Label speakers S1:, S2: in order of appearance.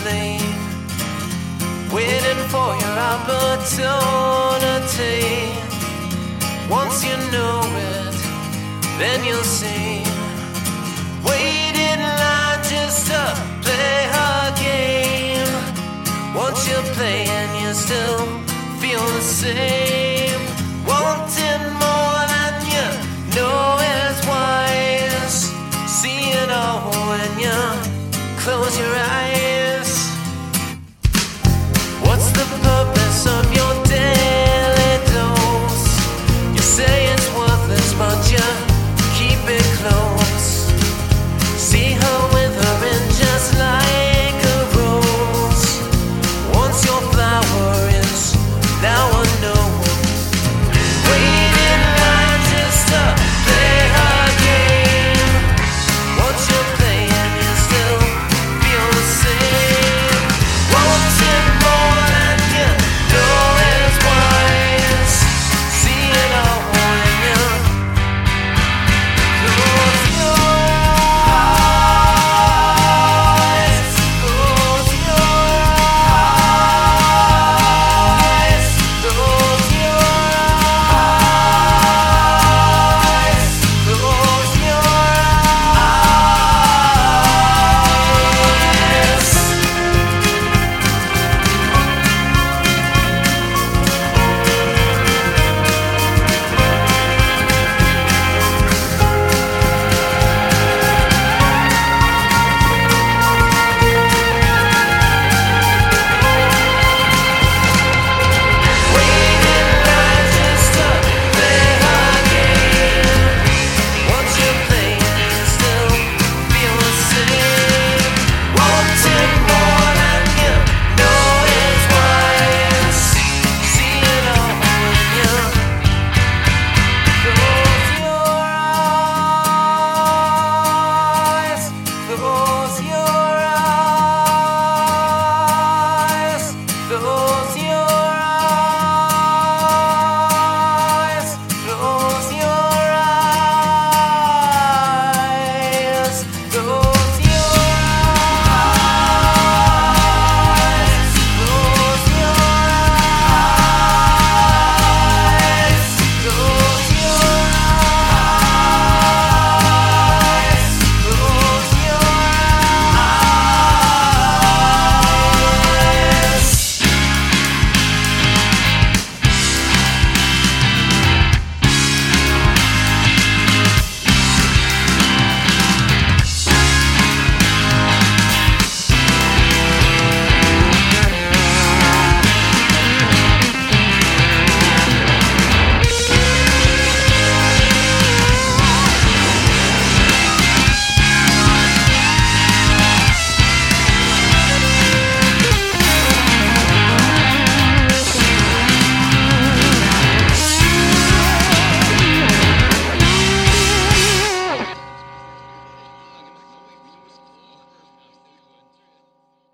S1: endlessly, waiting for your opportunity. Once you know it, then you'll see. Wait in line just to play her game. Once you're playing, you still feel the same. Wanting more than you know is wise. See it all when you close your eyes. What's the purpose?